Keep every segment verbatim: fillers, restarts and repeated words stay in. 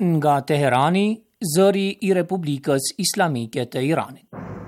Nga Teherani, zëri I Republikës Islamike të Iranit.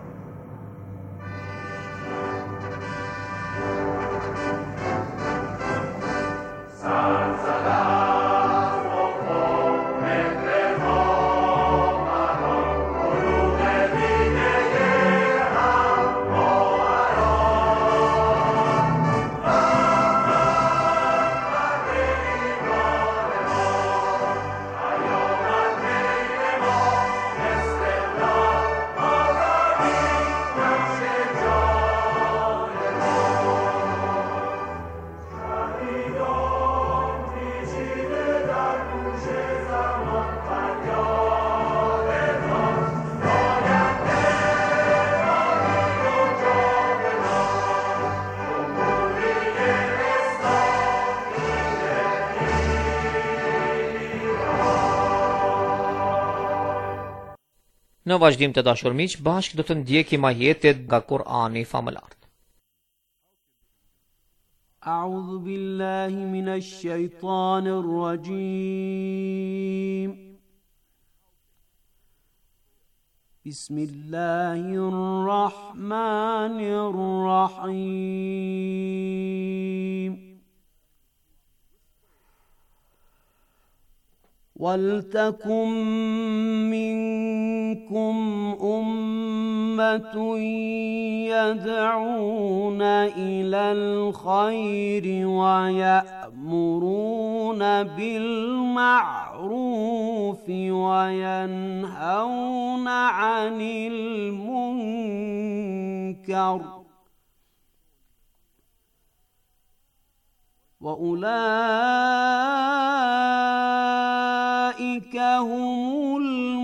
Në vazhdim të dashur miq, bashkë do të ndjekim ajetet nga Kur'ani famëlar. A'udhu billahi minash shaitanir rajim. Bismillahir rahmanir rahim. وَلْتَكُنْ مِنْكُمْ أُمَّةٌ يَدْعُونَ إِلَى الْخَيْرِ وَيَأْمُرُونَ بِالْمَعْرُوفِ وَيَنْهَوْنَ عَنِ الْمُنْكَرِ وَأُولَئِكَ هُمُ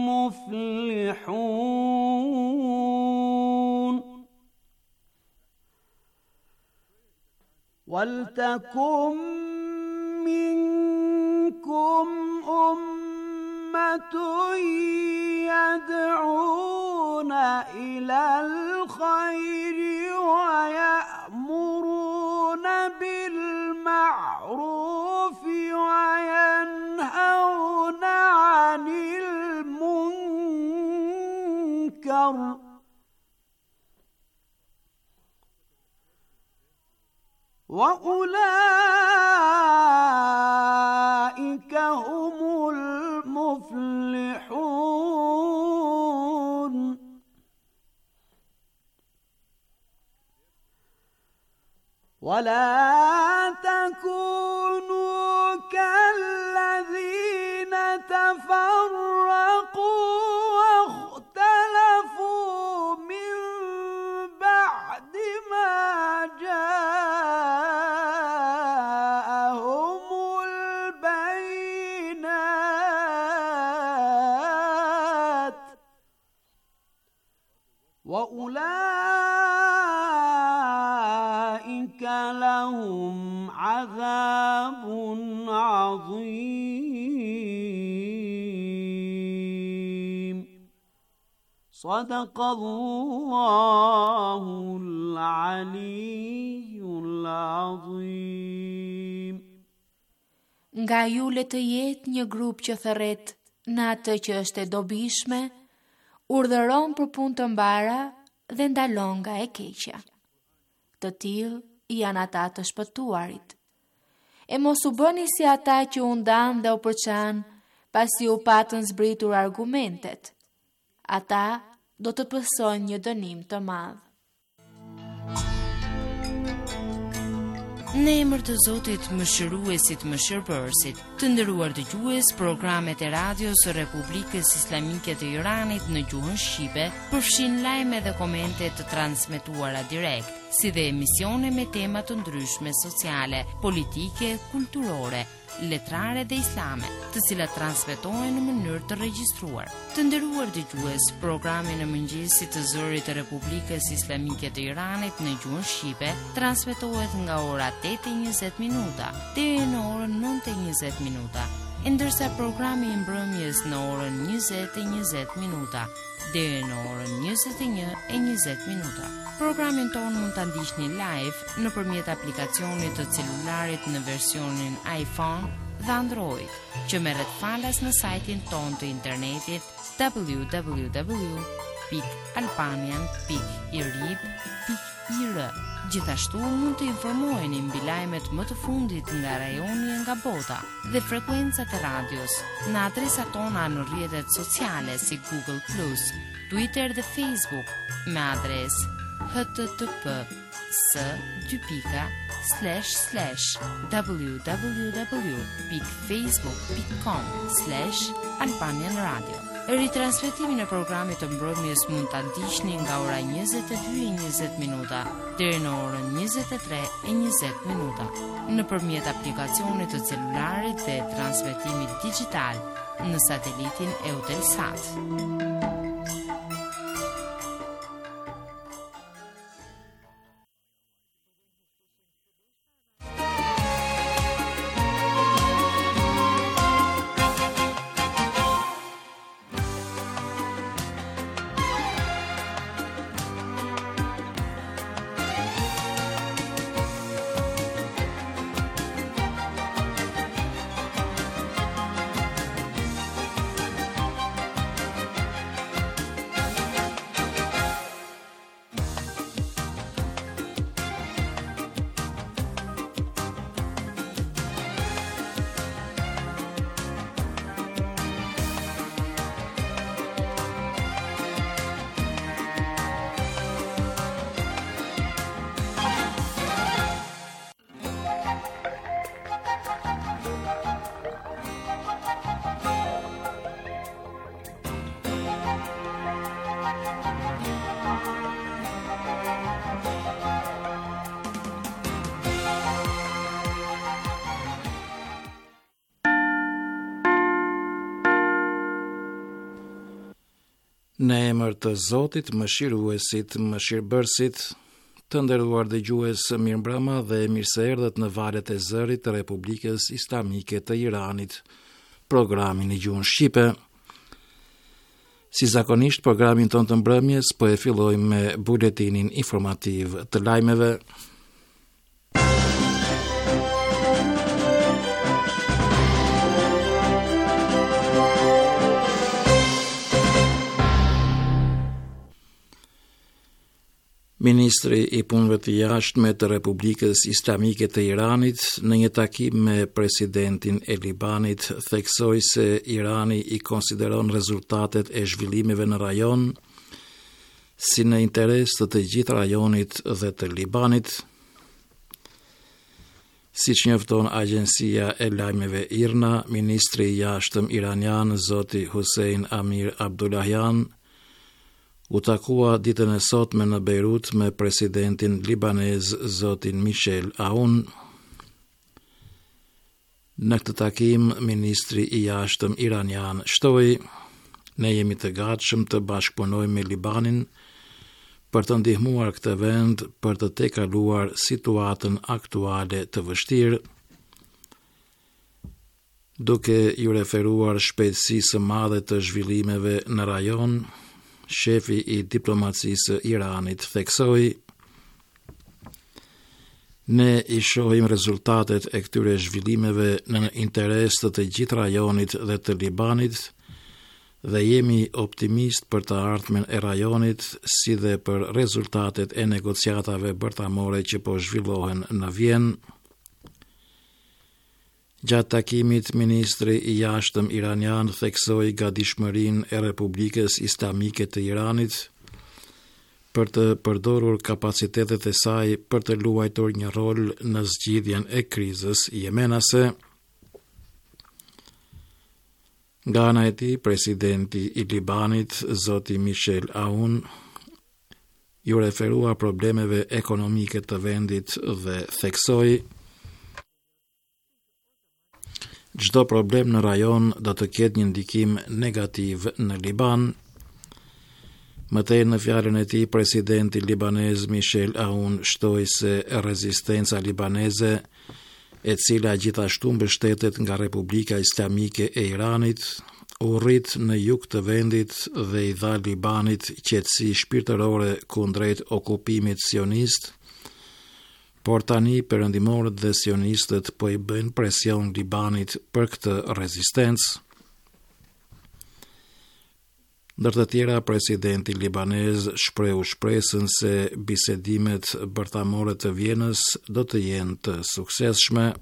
الْمُفْلِحُونَ وَلْتَكُنْ مِنْكُمْ أُمَّةٌ يَدْعُونَ إِلَى الْخَيْرِ وَيَأْمُرُونَ بِالْمَعْرُوفِ وَيَنْهَوْنَ عَنِ الْمُنْكَرِ وَأُولَئِكَ هُمُ الْمُفْلِحُونَ وَلَا تَكُونُوا كَالَّذِينَ تَفَرَّقُوا وَاخْتَلَفُوا مِنْ بَعْدِ مَا جَاءَهُمُ الْبَيِّنَاتُ وَأُولَئِكَ لَهُمْ عَذَابٌ عَظِيمٌ صدق الله العلي العظيم. Nga ju le të jetë një grup që thërret në atë që është e dobishme, urdhëron për punë të mbara dhe ndalon nga e keqja. Të tillë janë ata të shpëtuarit. E mos u bëni si ata që u ndan dhe u përçan pasi u patën zbritur argumentet. Ata do të pësojnë një dënim të madh. Në emër të Zotit Mëshiruesit Mëshirbërësit, të nderuar dëgjues, programet e radios së Republikës Islamike të Iranit në gjuhën shqipe përfshin lajme dhe komente të transmetuara direkt, si dhe emisione me tema të ndryshme sociale, politike, kulturore, letrare dhe islame, të cilat transmetohen në mënyrë të regjistruar. Të nderuar dëgjues, programi në mëngjesit të zërit të Republikës Islamike të Iranit në gjuhën shqipe transmetohet nga ora tetë e njëzet minuta deri në orën nëntë e njëzet minuta, ndërsa programi i mbrëmjes në orën njëzet e njëzet minuta deri në orën njëzet e një e njëzet minuta. Programin tonë mund ta ndiqni live nëpërmjet aplikacionit të celularit në versionin iPhone dhe Android, që merret falas në sajtin ton të internetit w w w pikë albanian pikë i r i b pikë i r. Gjithashtu mund të informoheni mbi lajmet më të fundit nga rajoni e nga bota dhe frekuencat e radios në adresat tona në rrjetet sociale si Google plus, Twitter dhe Facebook me adres h t t p s dy pika slash slash w w w pikë facebook pikë com slash albanian radio. Ritransmetimin e programit të mbrëmjes mund ta ndiqni nga ora njëzet e dy e njëzet minuta deri në orën njëzet e tre e njëzet minuta nëpërmjet aplikacionit të celularit dhe transmetimit digital në satelitin Eutelsat. Në emër të Zotit, mëshiruesit, mëshirbërësit, të nderuar dëgjues, mirëmbrëma dhe mirëseerdhët në valët e zërit të Republikës Islamike të Iranit, programin e gjuhën shqipe. Si zakonisht, programin tonë të mbrëmjes po e fillojmë me buletinin informativ të lajmeve. Ministri i punëve të jashtme të Republikës Islamike të Iranit në një takim me presidentin e Libanit theksoi se Irani i konsideron rezultatet e zhvillimeve në rajon si në interes të të gjithë rajonit dhe të Libanit. Siç njofton agjencia e lajmeve IRNA, ministri i jashtëm iranian zoti Hussein Amir Abdullahian u takua ditën e sotme në Beirut me presidentin libanez zotin Michel Aoun. Në këtë takim, ministri i jashtëm iranian shtoi: "Ne jemi të gatshëm të bashkëpunojmë me Libanin për të ndihmuar këtë vend për të tejkaluar situatën aktuale të vështirë." Duke ju referuar shpejtësisë së madhe të zhvillimeve në rajon, shefi i diplomacisë Iranit theksoi: "Ne i shohim rezultatet e këtyre zhvillimeve në interes të të gjithë rajonit dhe të Libanit dhe jemi optimist për të ardhmen e rajonit si dhe për rezultatet e negociatave bërtamore që po zhvillohen në Vjenë." Gjatë takimit, ministri i jashtëm iranian theksoi gatishmërinë e Republikës Islamike të Iranit për të përdorur kapacitetet e saj për të luajtur një rol në zgjidhjen e krizës jemenase. Nga ana e tij, presidenti i Libanit, zoti Michel Aoun, ju referua problemeve ekonomike të vendit dhe theksoi: "Çdo problem në rajon do të ketë një ndikim negativ në Liban." Mëtej në fjalën e tij, presidenti libanez Michel Aoun shtoi se rezistenca libaneze, e cila gjithashtu mbështetet nga Republika Islamike e Iranit, u rrit në jug të vendit dhe i dha Libanit qetësi shpirtërore kundrejt okupimit sionist, por tani perëndimorët dhe sionistët po i bëjnë presion Libanit për këtë rezistencë. Ndër të tjera, presidenti libanez shprehu shpresën se bisedimet bërthamore të Vjenës do të jenë të suksesshme.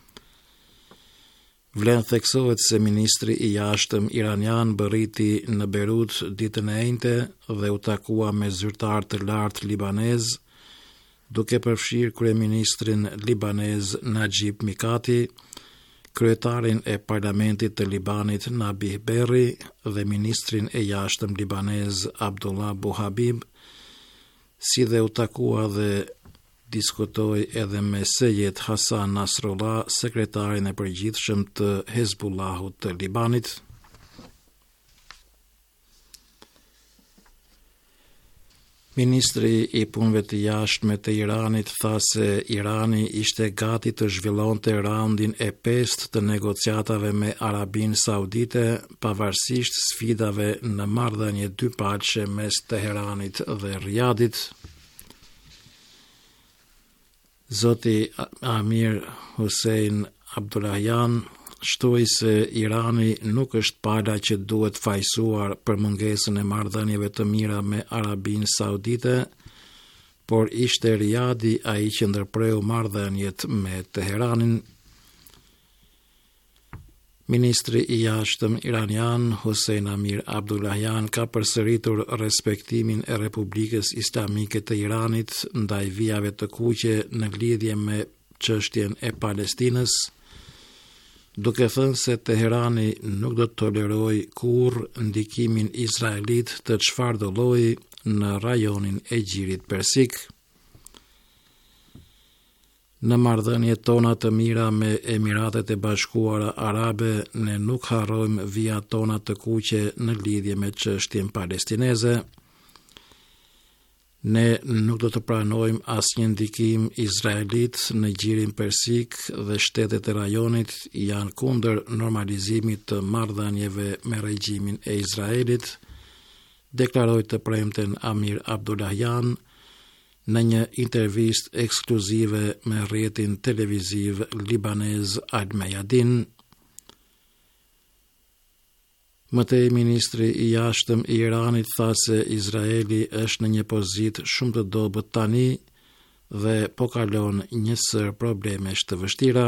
Vlen theksohet se ministri i jashtëm iranian bërriti në Beirut ditën e njëjtë dhe u takua me zyrtar të lartë libanez, duke përfshirë kryeministrin libanez Najib Mikati, kryetarin e parlamentit të Libanit Nabih Berri dhe ministrin e jashtëm libanez Abdullah Buhabib, si dhe u takua dhe diskutoi edhe me Sejed Hasan Nasrullah, sekretarin e përgjithshëm të Hezbullahut të Libanit. Ministri i punëve të jashtme të Iranit tha se Irani ishte gati të zhvillonte raundin e pestë të negociatave me Arabinë Saudite, pavarësisht sfidave në marrëdhënie dypalqe mes Teheranit dhe Riyadit. Zoti Amir Hussein Abdullahian shtoi se Irani nuk është pala që duhet fajsuar për mungesën e marrëdhënieve të mira me Arabinë Saudite, por ishte Riyadi ai që ndërpreu marrëdhëniet me Teheranin. Ministri i jashtëm iranian Hussein Amir Abdullahian ka përsëritur respektimin e Republikës Islamike të Iranit ndaj vijave të kuqe në lidhje me çështjen e Palestinës, duke thënë se Teherani nuk do të toleroj kurrë ndikimin izraelit të çfarëdo lloji në rajonin e Gjirit Persik. Në marrëdhëniet tona të mira me Emiratet e Bashkuara Arabe, ne nuk harrojmë vijat tona të kuqe në lidhje me çështjen palestineze. Ne nuk do të pranojmë asnjë ndikim izraelit në Gjirin Persik dhe shtetet e rajonit janë kundër normalizimit të marrëdhënieve me regjimin e Izraelit, deklaroi të premten Amir Abdullahian në një intervistë ekskluzive me rrjetin televiziv libanez Al Mayadin. Mëtej ministri i jashtëm i Iranit tha se Izraeli është në një pozitë shumë të dobët tani dhe po kalon një sër problemesh të vështira.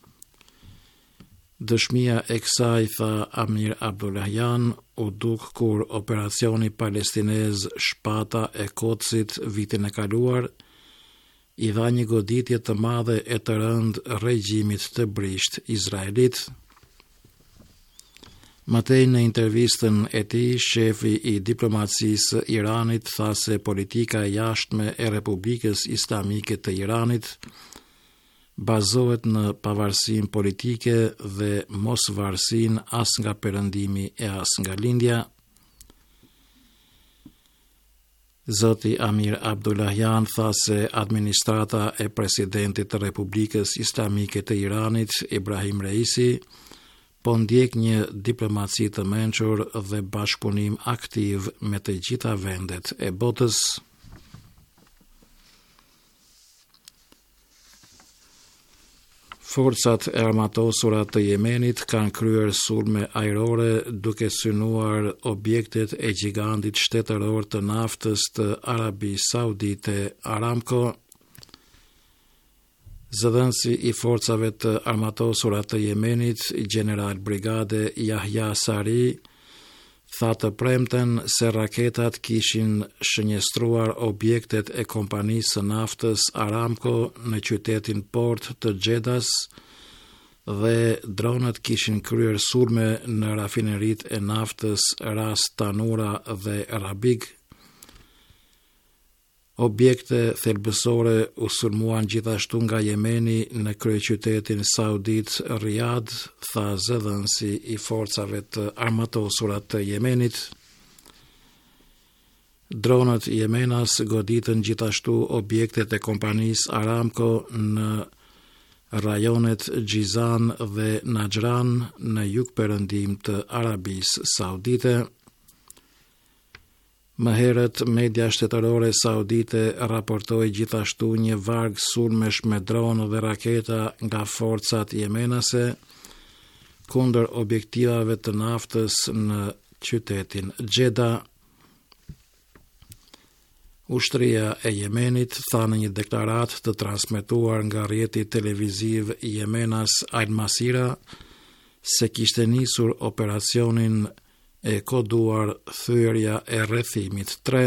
Dëshmia e kësaj, tha Amir Abdullahian, u duk kur operacioni palestinez Shpata e Kotsit vitin e kaluar i dha një goditje të madhe e të rëndë regjimit të brisht izraelit. Matej në intervistën e tij, shefi i diplomacisë Iranit tha se politika e jashtme e Republikës Islamike të Iranit bazohet në pavarësinë politike dhe mosvarësinë as nga perëndimi e as nga lindja. Zoti Amir Abdullahian tha se administrata e presidentit të Republikës Islamike të Iranit, Ibrahim Reisi, po ndjek një diplomaci të mençur dhe bashkëpunim aktiv me të gjitha vendet e botës. Forcat e armatosura të Jemenit kanë kryer sulme ajrore duke synuar objektet e gigantit shtetëror të naftës të Arabisë Saudite Aramco. Zëdhënësi i forcave të armatosura të Jemenit, General Brigade Yahya Sari, tha të premten se raketat kishin shënjestruar objektet e kompanisë së naftës Aramco në qytetin port të Xhedas dhe dronët kishin kryer sulme në rafinerit e naftës Ras Tanura dhe Rabig. Objekte thelbësore u sulmuan gjithashtu nga Jemeni në kryeqytetin saudit Riyadh, tha zëdhënësi i forcave të armatosura të Jemenit. Dronët jemenas goditën gjithashtu objektet e kompanisë Aramco në rajonet Gjizan dhe Najran në jug perëndim të Arabisë Saudite. Më herët, media shtetërore saudite raportoi gjithashtu një varg sulmesh me dronë dhe raketa nga forcat jemenase kundër objektivave të naftës në qytetin Xheda. Ushtria e Jemenit tha në një deklarat të transmetuar nga rrjeti televiziv Jemenas Al Masira se kishte nisur operacionin e koduar thyerja e rrethimit tre.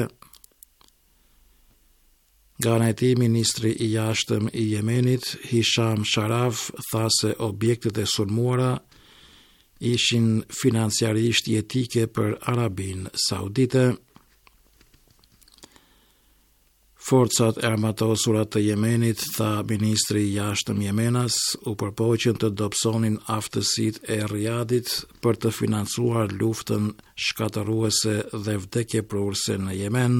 Nga ana e tij, ministri i jashtëm i Jemenit, Hisham Sharaf, tha se objektet e sulmuara ishin financiarisht jetike për Arabinë Saudite. Forcat e armatosura të Jemenit, tha ministri i jashtëm Jemenas, u përpoqën të dobësonin aftësitë e Riyadit për të financuar luftën shkatërruese dhe vdekjeprurse në Yemen.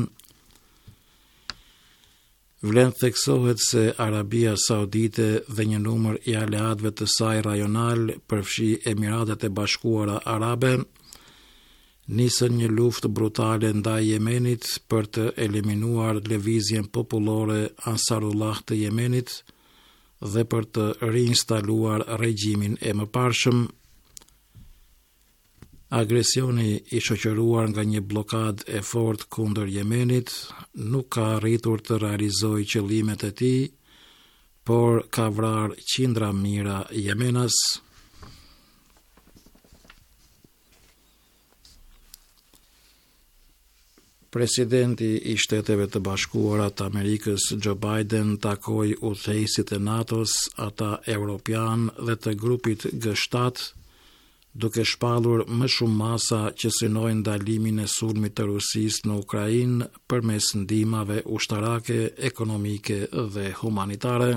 Vlen theksohet se Arabia Saudite dhe një numër i aleatëve të saj rajonal, përfshi Emiratet e Bashkuara Arabe, nisën një luftë brutale ndaj Jemenit për të eliminuar lëvizjen popullore Ansarullah të Jemenit dhe për të reinstaluar regjimin e mëparshëm. Agresioni i shoqëruar nga një blokadë e fortë kundër Jemenit nuk ka arritur të realizojë qëllimet e tij, por ka vrarë qindra mijëra Jemenas. Presidenti i Shteteve të Bashkuara të Amerikës Joe Biden takoi udhëheqësit e NATO-s, ata europian dhe të grupit G shtat, duke shpallur më shumë masa që synojnë ndalimin e sulmit të Rusisë në Ukrainë përmes ndihmave ushtarake, ekonomike dhe humanitare.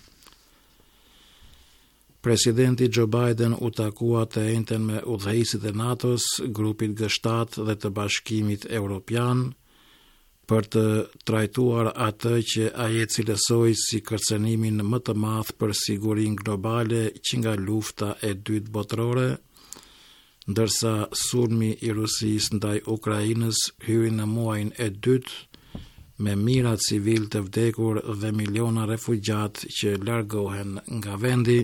Presidenti Joe Biden u takua të njëjtën me udhëheqësit e NATO-s, grupit G shtat dhe të Bashkimit Evropian për të trajtuar atë që ai e cilësoi si kërcënimin më të madh për sigurinë globale që nga lufta e dytë botërore, ndërsa sulmi i Rusisë ndaj Ukrainës hyri në muajin e dytë me mijëra civil të vdekur dhe miliona refugjat që largohen nga vendi.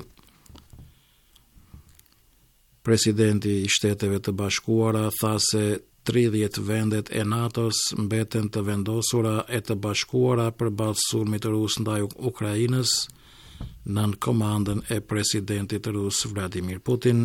Presidenti i Shteteve të Bashkuara tha se tridhjetë vendet e NATO-s mbeten të vendosura e të bashkuara përballë sulmit rus ndaj Ukrainës nën komandën e presidentit rus Vladimir Putin.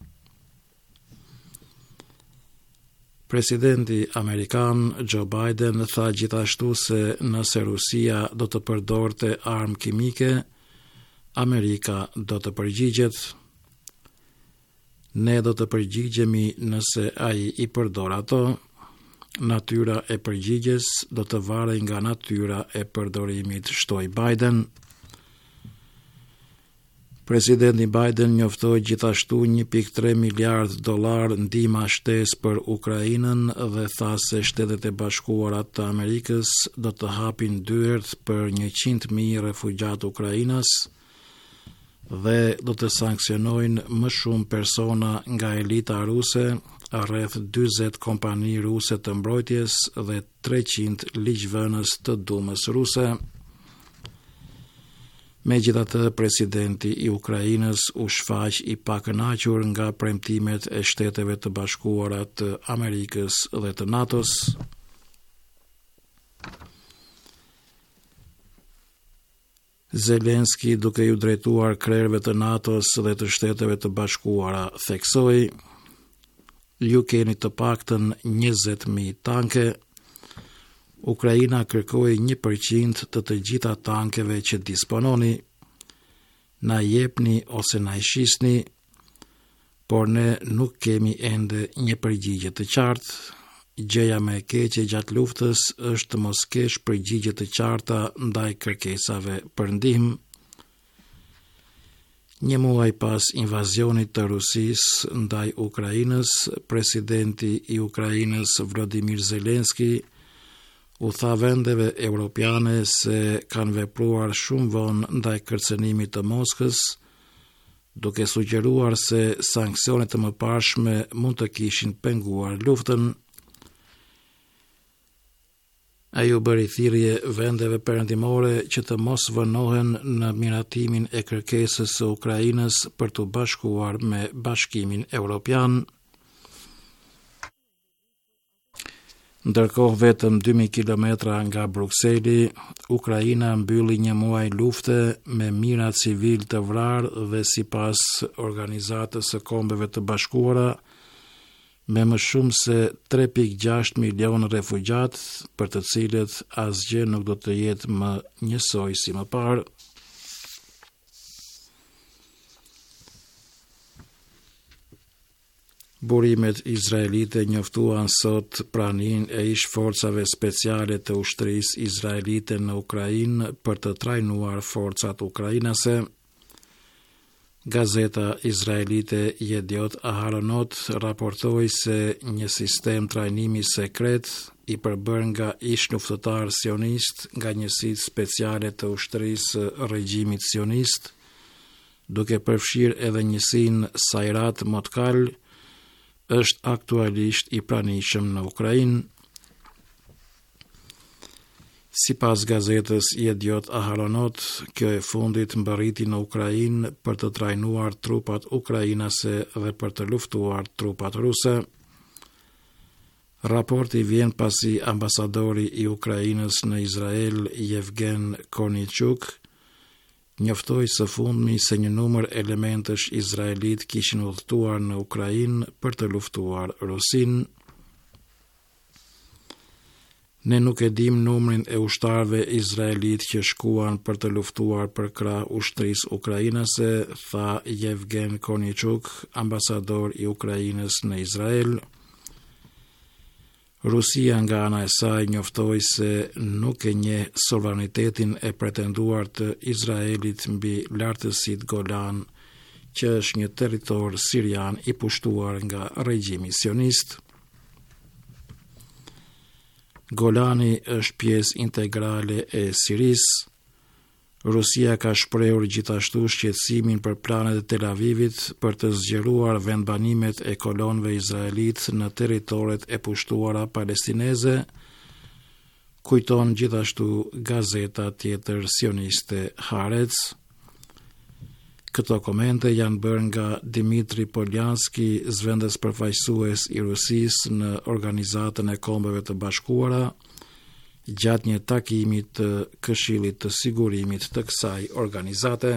Presidenti amerikan Joe Biden tha gjithashtu se nëse Rusia do të përdorte armë kimike, Amerika do të përgjigjet. Ne do të përgjigjemi nëse ai i përdor ato. Natyra e përgjigjes do të varej nga natyra e përdorimit, shtoi Biden. Presidenti Biden njoftoi gjithashtu një pikë tre miliard dollar ndihmë shtesë për Ukrainën dhe tha se Shtetet e Bashkuara të Amerikës do të hapin dyert për njëqind mijë refugjat ukrainas dhe do të sankcionojnë më shumë persona nga elita ruse, rreth dyzet kompani ruse të mbrojtjes dhe treqind ligjvënës të Dumës ruse. Megjithatë, presidenti i Ukrainës u shfaq i pakënaqur nga premtimet e Shteteve të Bashkuara të Amerikës dhe të NATO-s. Zelenski, duke ju drejtuar krerëve të NATO-s dhe të Shteteve të Bashkuara, theksoi: "Ju keni të paktën njëzet mijë tanke. Ukraina kërkoi një përqind të të gjitha tankeve që dispononi. Na jepni ose na shisni, por ne nuk kemi ende një përgjigje të qartë. Gjëja më e keqe gjatë luftës është të mos kesh përgjigje të qarta ndaj kërkesave për ndihmë." Një muaj pas invazionit të Rusisë ndaj Ukrainës, presidenti i Ukrainës Volodymyr Zelensky u tha vendeve europiane se kanë vepruar shumë vonë ndaj kërcënimit të Moskës, duke sugjeruar se sanksionet të mëparshme mund të kishin penguar luftën. Ai u bëri thirrje vendeve perëndimore që të mos vënohen në miratimin e kërkesës së Ukrainës për të bashkuar me Bashkimin Evropian. Ndërkohë vetëm dy mijë kilometra nga Brukseli, Ukraina mbylli një muaj lufte me mijëra civil të vrarë dhe sipas Organizatës së Kombeve të Bashkuara, me më shumë se tre pikë gjashtë milion refugjat, për të cilët asgjë nuk do të jetë më njësoj si më parë. Burimet izraelite njoftuan sot praninë e ish forcave speciale të ushtrisë izraelite në Ukrainë për të trajnuar forcat ukrainase. Gazeta izraelite Yediot Aharonot raportoi se një sistem trajnimi sekret i përbërë nga ish luftëtar sionist nga njësitë speciale të ushtrisë regjimit sionist, duke përfshirë edhe njësinë Sayrat Motkal, është aktualisht i pranishëm në Ukrainë. Sipas gazetës Yediot Aharonot, kjo e fundit mbërriti në Ukrainë për të trajnuar trupat ukrainase dhe për të luftuar trupat ruse. Raporti vjen pasi ambasadori i Ukrainës në Izrael, Yevgen Kornichuk, njoftoi së fundmi se një numër elementësh izraelit kishin udhëtuar në Ukrainë për të luftuar Rusinë. Ne nuk e dim numrin e ushtarëve izraelit që shkuan për të luftuar për krah ushtrisë ukrainase, tha Yevgen Kornichuk, ambasador i Ukrainës në Izrael. Rusia nga ana e saj njoftoi se nuk e njeh sovranitetin e pretenduar të Izraelit mbi lartësitë Golan, që është një territor sirian i pushtuar nga regjimi sionist. Golani është pjesë integrale e Sirisë. Rusia ka shprehur gjithashtu shqetësimin për planet e Tel Avivit për të zgjeruar vendbanimet e kolonëve izraelit në territoret e pushtuara palestineze, kujton gjithashtu gazeta tjetër sioniste Haaretz. Këto komente janë bërë nga Dimitri Poljanski, zëvendës përfaqësues i Rusisë në Organizatën e Kombeve të Bashkuara, gjatë një takimi të Këshillit të Sigurimit të kësaj organizate.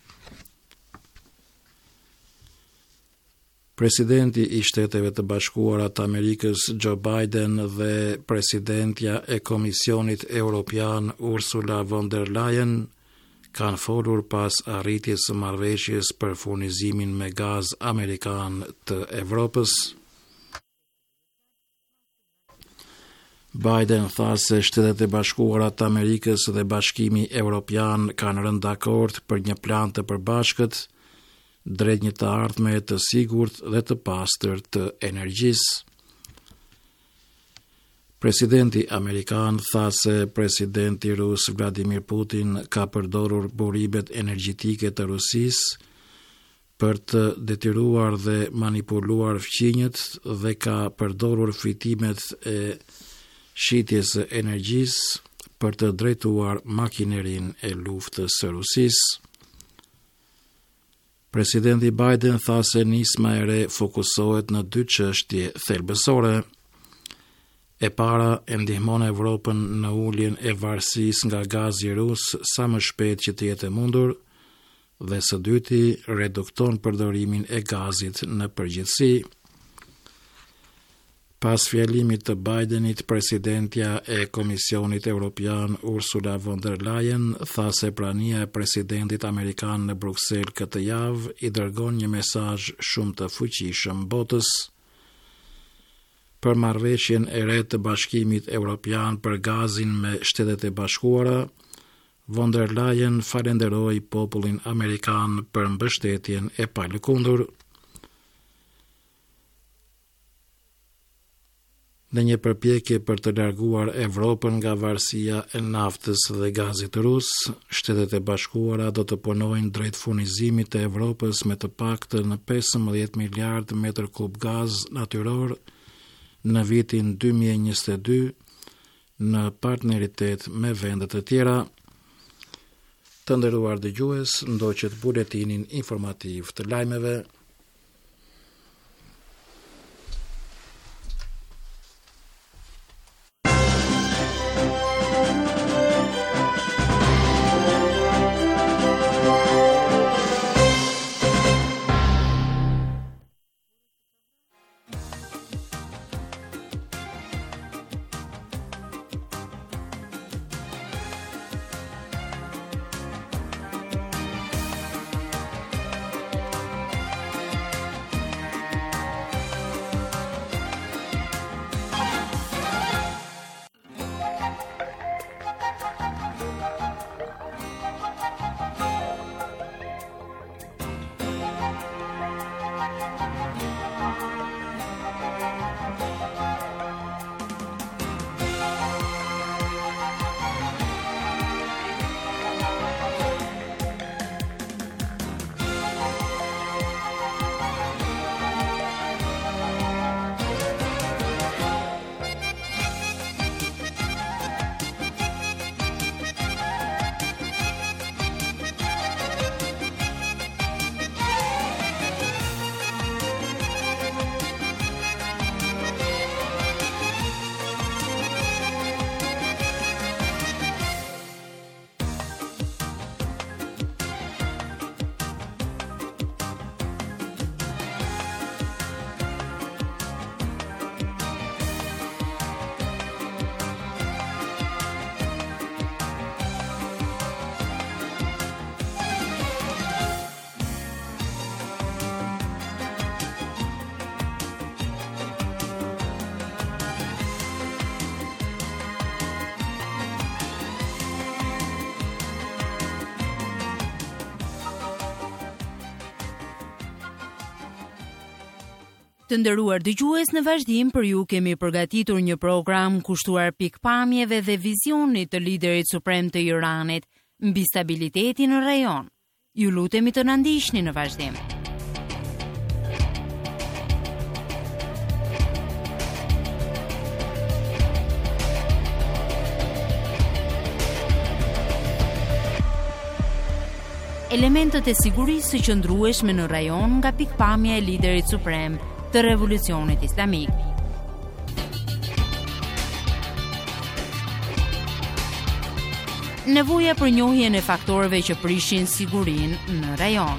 Presidenti i Shteteve të Bashkuara të Amerikës Joe Biden dhe presidentja e Komisionit Evropian Ursula von der Leyen kanë folur pas arritjes së marrëveshjes për furnizimin me gaz amerikan të Evropës. Biden tha se Shtetet e Bashkuara të Amerikës dhe Bashkimi Evropian kanë rënë dakord për një plan të përbashkët drejt një të ardhme të sigurt dhe të pastër të energjisë. Presidenti amerikan tha se presidenti rus Vladimir Putin ka përdorur burimet energjetike të Rusisë për të detyruar dhe manipuluar fqinjët dhe ka përdorur fitimet e shitjes së energjisë për të drejtuar makinerinë e luftës së Rusisë. Presidenti Biden tha se nisma e re fokusohet në dy çështje thelbësore. E para e ndihmon Evropën në uljen e varësisë nga gazi rus sa më shpejt që të jetë e mundur, dhe së dyti redukton përdorimin e gazit në përgjithësi. Pas fjalimit të Bidenit, presidentja e Komisionit Evropian Ursula von der Leyen tha se prania e presidentit amerikan në Bruksel këtë javë i dërgon një mesazh shumë të fuqishëm botës. Për marrëveshjen e re të Bashkimit Evropian për gazin me Shtetet e Bashkuara, von der Leyen falenderoi popullin amerikan për mbështetjen e palëkundur. Në një përpjekje për të larguar Evropën nga varësia e naftës dhe gazit rus, Shtetet e Bashkuara do të punojnë drejt furnizimit të Evropës me të paktën pesëmbëdhjetë miliardë metër kub gaz natyror në vitin dy mijë e njëzet e dy, në partneritet me vendet të tjera. Të nderuar dëgjues, ndoqët buletinin informativ të lajmeve. Të nderuar dëgjues, në vazhdim për ju kemi përgatitur një program kushtuar pikpamjeve dhe vizionit të liderit suprem të Iranit mbi stabilitetin në rajon. Ju lutemi të na ndiqni në vazhdim. Elementët e sigurisë së qëndrueshme në rajon nga pikpamja e liderit suprem të revolucionit islamik. Nevoja për njohjen e faktorëve që prishin sigurinë në rajon.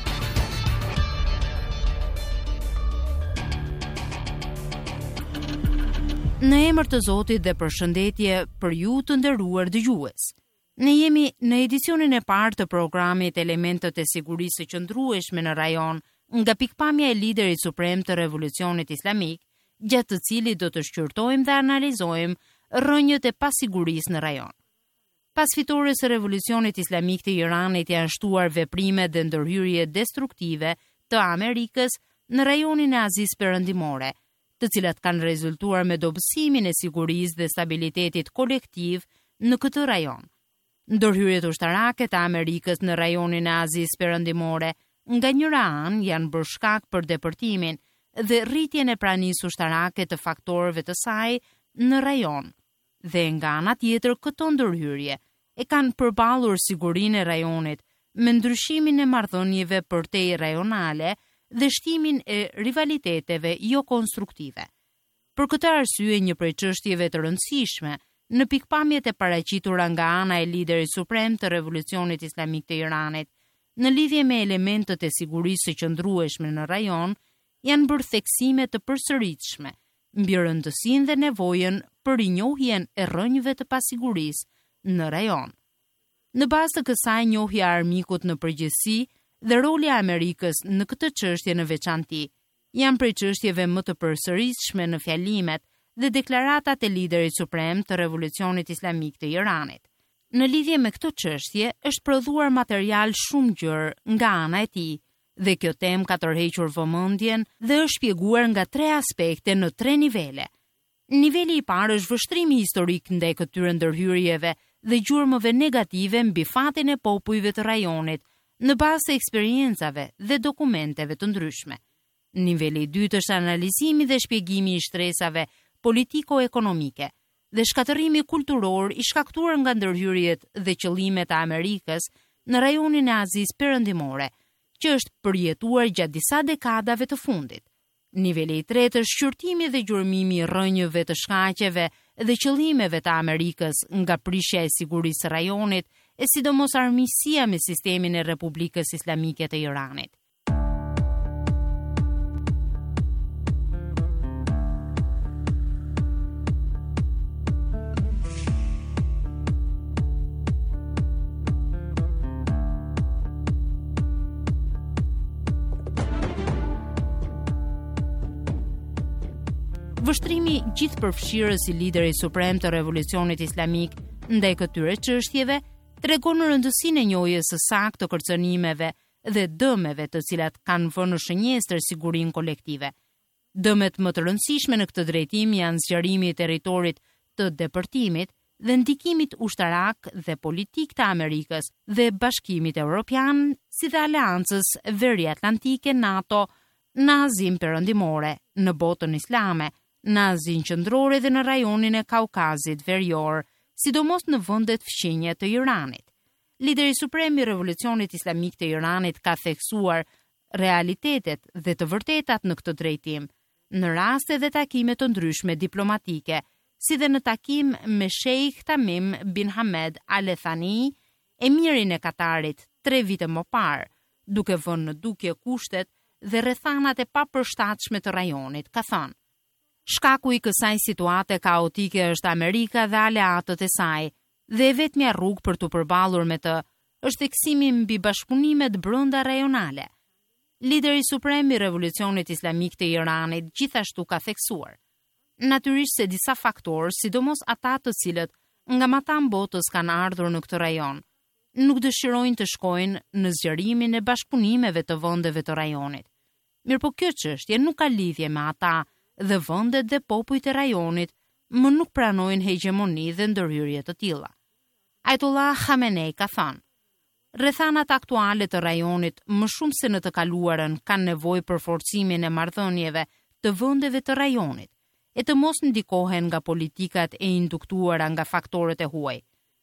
Në emër të Zotit dhe përshëndetje për ju të nderuar dëgjues. Ne jemi në edicionin e parë të programit Elementët e sigurisë së qëndrueshme në rajon, nga pikpamja e liderit suprem të revolucionit islamik, gjatë të cilit do të shqyrtojmë dhe analizojmë rrënjët e pasigurisë në rajon. Pas fitores së revolucionit islamik të Iranit janë shtuar veprimet dhe ndërhyrje destruktive të Amerikës në rajonin e Azisë Perëndimore, të cilat kanë rezultuar me dobësimin e sigurisë dhe stabilitetit kolektiv në këtë rajon. Ndërhyrjet ushtarake të Amerikës në rajonin e Azisë Perëndimore nga njëra anë janë bërë shkak për depërtimin dhe rritjen e pranisë ushtarake të faktorëve të saj në rajon, dhe nga ana tjetër këto ndërhyrje e kanë përballur sigurinë e rajonit me ndryshimin e marrëdhënieve përtej rajonale dhe shtimin e rivaliteteve jo konstruktive. Për këtë arsye, një prej çështjeve të rëndësishme në pikpamjet e paraqitura nga ana e liderit suprem të revolucionit islamik të Iranit në lidhje me elementët e sigurisë së qëndrueshme në rajon, janë bërë theksime të përsëritshme mbi rëndësinë dhe nevojën për rinjohjen e rrënjëve të pasigurisë në rajon. Në bazë të kësaj, njohja e armikut në përgjithësi dhe roli i Amerikës në këtë çështje në veçantë janë prej çështjeve më të përsëritshme në fjalimet dhe deklaratat e liderit suprem të revolucionit islamik të Iranit. Në lidhje me këtë çështje është prodhuar material shumë gjerë nga ana e tij, dhe kjo temë ka tërhequr vëmendjen dhe është shpjeguar nga tre aspekte në tre nivele. Niveli i parë është vështrimi historik ndaj këtyre ndërhyrjeve dhe gjurmëve negative mbi fatin e popujve të rajonit në bazë të eksperiencave dhe dokumenteve të ndryshme. Niveli i dytë është analizimi dhe shpjegimi i shtresave politiko-ekonomike, dhe shkatërrimi kulturor i shkaktuar nga ndërhyrjet dhe qëllimet e Amerikës në rajonin e Azisë Perëndimore, që është përjetuar gjatë disa dekadave të fundit. Niveli i tretë është shqyrtimi dhe gjurmimi i rrënjëve të shkaqeve dhe qëllimeve të Amerikës nga prishja e sigurisë së rajonit, e sidomos armiqësia me sistemin e Republikës Islamike të Iranit. Vështrimi gjithëpërfshirës i liderit suprem të Revolucionit Islamik ndaj këtyre çështjeve tregon rëndësinë e njohjes së saktë të kërcënimeve dhe dëmeve të cilat kanë vënë në shënjestër sigurinë kolektive. Dëmet më të rëndësishme në këtë drejtim janë zgjerimi i territorit të depërtimit dhe ndikimit ushtarak dhe politik të Amerikës dhe Bashkimit Evropian, si dhe aleancës Veriatlantike NATO në Azinë Perëndimore, në botën islame, në Azinë Qendrore dhe në rajonin e Kaukazit Verior, sidomos në vendet fqinje të Iranit. Lideri suprem i Revolucionit Islamik të Iranit ka theksuar realitetet dhe të vërtetat në këtë drejtim, në raste dhe takime të ndryshme diplomatike, si dhe në takim me Sheikh Tamim bin Hamed Al Thani, emirin e Katarit, tre vite më parë, duke vënë në dukje kushtet dhe rrethanat e papërshtatshme të rajonit, ka thënë: shkaku i kësaj situate kaotike është Amerika dhe aleatët e saj, dhe e vetmja rrugë për të përballur me të është theksimi mbi bashkëpunimet brenda rajonale. Lideri suprem i Revolucionit Islamik të Iranit gjithashtu ka theksuar: natyrisht se disa faktorë, sidomos ata të cilët nga matam botës kanë ardhur në këtë rajon, nuk dëshirojnë të shkojnë në zgjerimin e bashkëpunimeve të vendeve të rajonit. Mirpo kjo çështje nuk ka lidhje me ata dhe vendet dhe popujt e rajonit më nuk pranojnë hegemoni dhe ndërhyrje të tilla. Ajatollah Khamenei ka thënë: rrethanat aktuale të rajonit më shumë se në të kaluarën kanë nevojë për forcimin e marrëdhënieve të vendeve të rajonit e të mos ndikohen nga politikat e induktuara nga faktorët e huaj.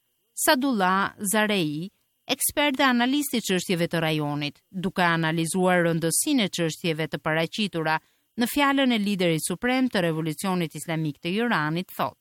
Sadullah Zarei, ekspert dhe analist i çështjeve të rajonit, duke analizuar rëndësinë e çështjeve të paraqitura në fjalën e liderit suprem të Revolucionit Islamik të Iranit, thotë: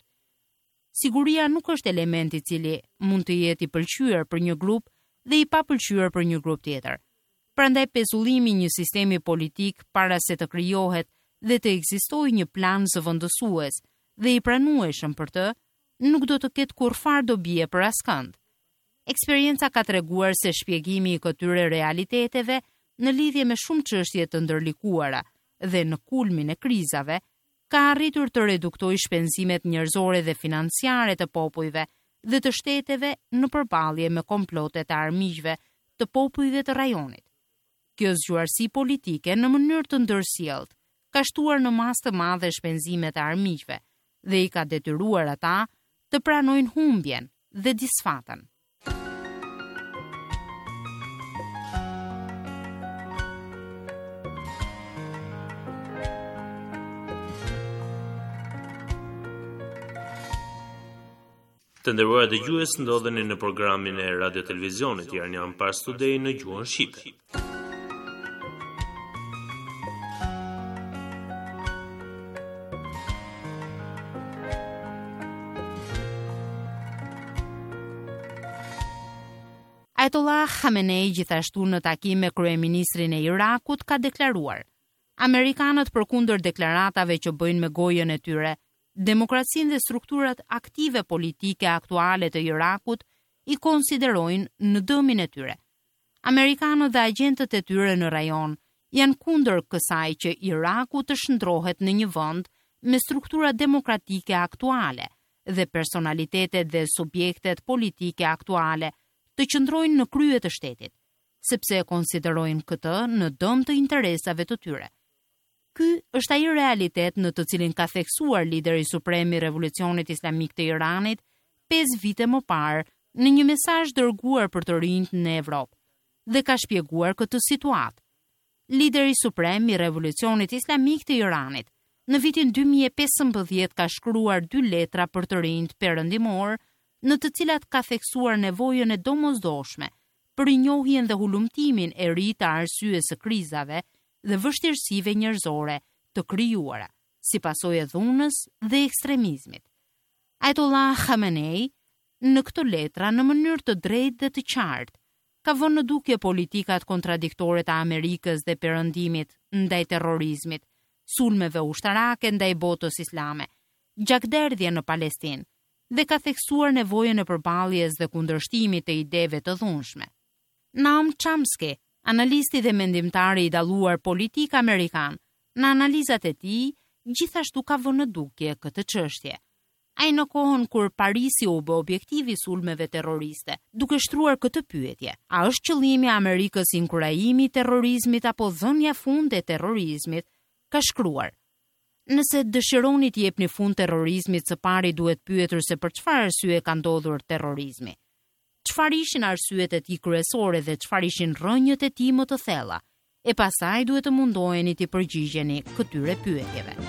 siguria nuk është element i cili mund të jetë i pëlqyer për një grup dhe i papëlqyer për një grup tjetër. Prandaj pezullimi i një sistemi politik para se të krijohet dhe të ekzistojë një plan zëvendësues dhe i pranueshëm për të, nuk do të ketë kurrfarë dobie për askënd. Eksperienca ka treguar se shpjegimi i këtyre realiteteve në lidhje me shumë çështje të ndërlikuara dhe në kulmin e krizave, ka arritur të reduktojë shpenzimet njerëzore dhe financiare të popujve dhe të shteteve në përballje me komplotet e armiqve të popujve të rajonit. Kjo zgjuarsi politike në mënyrë të ndërsjellët ka shtuar në masë të madhe shpenzimet e armiqve dhe i ka detyruar ata të pranojnë humbjen dhe disfatën. Të nderuar dëgjues, ndodheni në programin e Radio Televizionit Iranian Pars Today në gjuhën shqipe. Ajatollah Khamenei gjithashtu në takim me kryeministrin e Irakut ka deklaruar: amerikanët përkundër deklaratave që bëjnë me gojën e tyre, demokracinë dhe strukturat aktive politike aktuale të Irakut i konsiderojnë në dëmin e tyre. Amerikanët dhe agjentët e tyre në rajon janë kundër kësaj që Iraku të shndrohet në një vend me struktura demokratike aktuale dhe personalitetet dhe subjektet politike aktuale të qëndrojnë në krye të shtetit, sepse e konsiderojnë këtë në dëm të interesave të tyre. Ky është ai realitet në të cilin ka theksuar lideri suprem i Revolucionit Islamik të Iranit pesë vite më parë në një mesazh dërguar për të rinjt në Evropë dhe ka shpjeguar këtë situatë. Lideri suprem i Revolucionit Islamik të Iranit në vitin dy mijë e pesëmbëdhjetë ka shkruar dy letra për të rinjt perëndimor, në të cilat ka theksuar nevojën e domosdoshme për rinjohjen dhe hulumtimin e ri të arsyes së krizave dhe vështirësive njerëzore të krijuara, si pasojë e dhunës dhe ekstremizmit. Ajatollah Khamenei, në këto letra, në mënyrë të drejtë dhe të qartë, ka vënë në dukje politikat kontradiktore të Amerikës dhe Perëndimit ndaj terrorizmit, sulmeve ushtarake ndaj botës islame, gjakderdhje në Palestinë, dhe ka theksuar nevojën e përballjes dhe kundërshtimit të ideve të dhunshme. Noam Chomsky, analisti dhe mendimtari i dalluar politik amerikan, në analizat e tij gjithashtu ka vënë në dukje këtë çështje. Ai në kohën kur Parisi u bë objektivi i sulmeve terroriste, duke shtruar këtë pyetje: a është qëllimi i Amerikës inkurajimi i terrorizmit apo dhënia fund e terrorizmit? Ka shkruar: nëse dëshironi të jepni fund terrorizmit, së pari duhet pyetur se për çfarë arsye ka ndodhur terrorizmi. Çfarë ishin arsyet e tij kryesore dhe çfarë ishin rrënjët e tij më të thella? E pastaj duhet të mundoheni të përgjigjeni këtyre pyetjeve.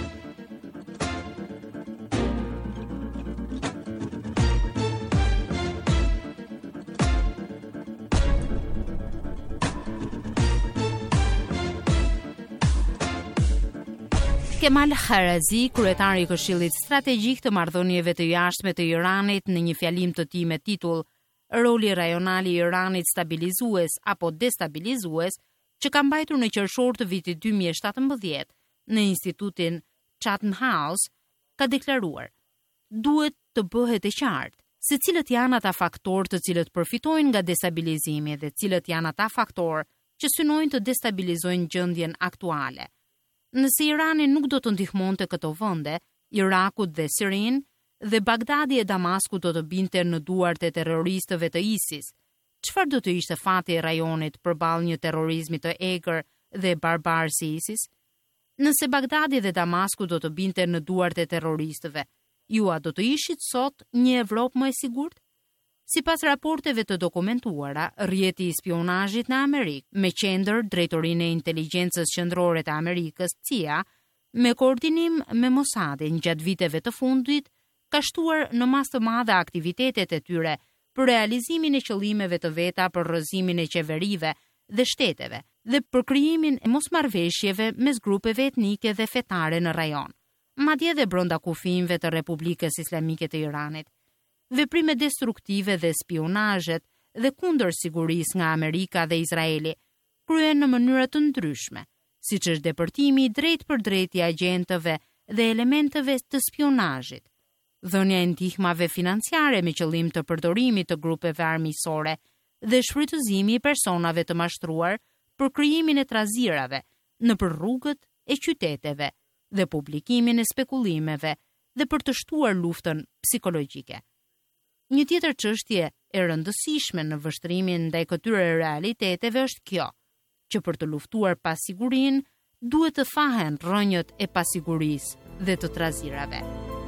Kemal Kharazi, kryetari i Këshillit Strategjik të Marrëdhënieve të Jashtme të Iranit, në një fjalim të tij me titull Roli rajonal i Iranit stabilizues apo destabilizues, që ka mbajtur në qershor të vitit dy mijë e shtatëmbëdhjetë në Institutin Chatham House, ka deklaruar: duhet të bëhet e qartë se cilët janë ata faktorë të cilët përfitojnë nga destabilizimi dhe cilët janë ata faktorë që synojnë të destabilizojnë gjendjen aktuale. Nëse Irani nuk do të ndihmonte këto vende, Irakut dhe Sirin, dhe Bagdadi e Damasku do të binte në duart e terroristëve të ISIS, çfarë do të ishte fati i rajonit përballë një terrorizmi të egër dhe barbar si ISIS? Nëse Bagdadi dhe Damasku do të binte në duart e terroristëve, ju a do të ishit sot një Evropë më e sigurt? Sipas raporteve të dokumentuara, rrjeti i spionazhit në Amerikë, me qendër Drejtorinë e Inteligjencës Qendrore të Amerikës, C I A, me koordinim me Mossadin gjatë viteve të fundit, ka shtuar në mas të madhe aktivitetet e tyre për realizimin e qëllimeve të veta për rrëzimin e qeverive dhe shteteve dhe për krijimin e mosmarrveshjeve mes grupeve etnike dhe fetare në rajon, madje dhe brenda kufijve të Republikës Islamike të Iranit. Veprime destruktive dhe spionazhet dhe kundër sigurisë nga Amerika dhe Izraeli kryen në mënyra të ndryshme, siç është depërtimi i drejt për drejt i agjentëve dhe elementeve të spionazhit, dhënia e ndihmave financiare me qëllim të përdorimit të grupeve armiqësore dhe shfrytëzimi i personave të mashtruar për krijimin e trazirave nëpër rrugët e qyteteve dhe publikimin e spekulimeve dhe për të shtuar luftën psikologjike. Një tjetër çështje e rëndësishme në vështrimin ndaj këtyre realiteteve është kjo, që për të luftuar pasigurinë duhet të thahen rrënjët e pasigurisë dhe të trazirave.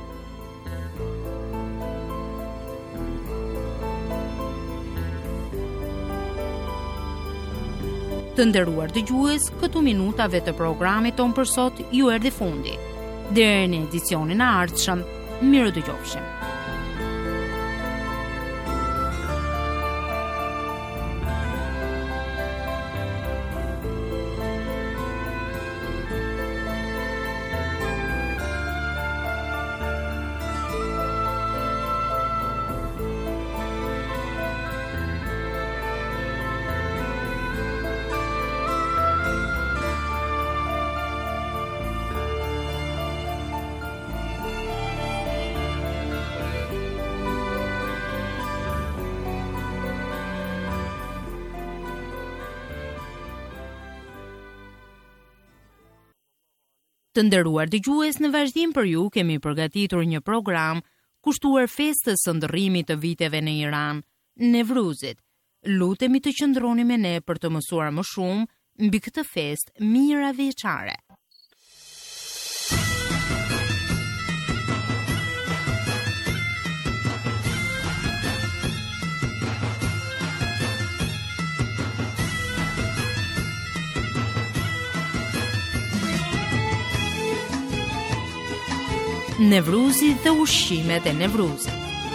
Të nderuar dëgjues, këtu minutave të programit ton për sot ju erdhi fundi. Deri në edicionin e ardhshëm, mirë dëgjofshim. Të nderuar dëgjues, në vazhdim për ju kemi përgatitur një program kushtuar festës së ndërrimit të viteve në Iran, Nevruzit. Lutemi të qëndroni me ne për të mësuar më shumë mbi këtë festë mira vjeçare. Nevruzi dhe ushqimet e Nevruzit.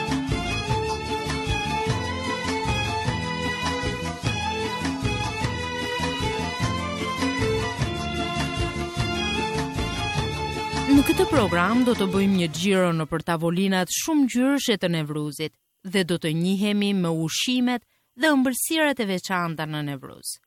Në këtë program do të bëjmë një xhiro nëpër tavolinat shumë ngjyrëshe të Nevruzit dhe do të njihemi me ushqimet dhe ëmbëlsirat e veçanta në Nevruz.